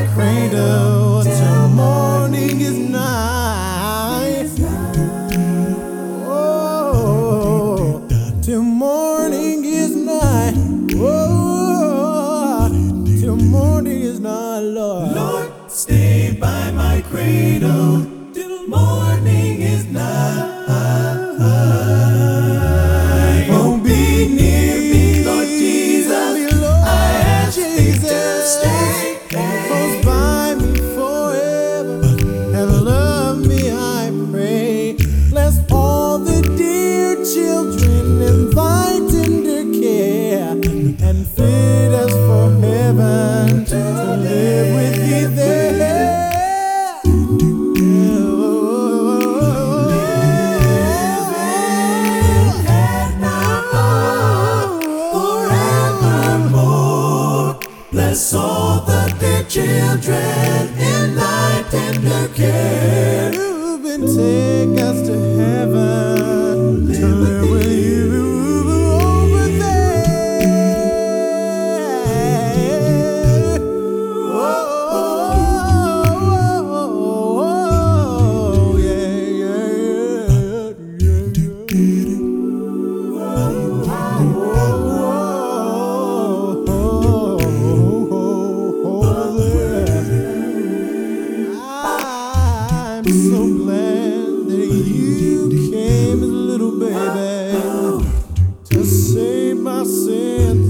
my cradle till morning is nigh. Oh, till morning is nigh. Oh, till morning is nigh, Lord. Lord, stay by my cradle till morning is nigh. Oh, be near me, Lord Jesus. I ask thee to stay close by me forever and love me, I pray. Bless all the dear children in thy tender care, and fit us for heaven to live with thee there. Bless all the dear children in thy tender care. You've been take us to heaven to live with you over there. Oh, yeah, yeah, I'm so glad that you came as a little baby to save my sin.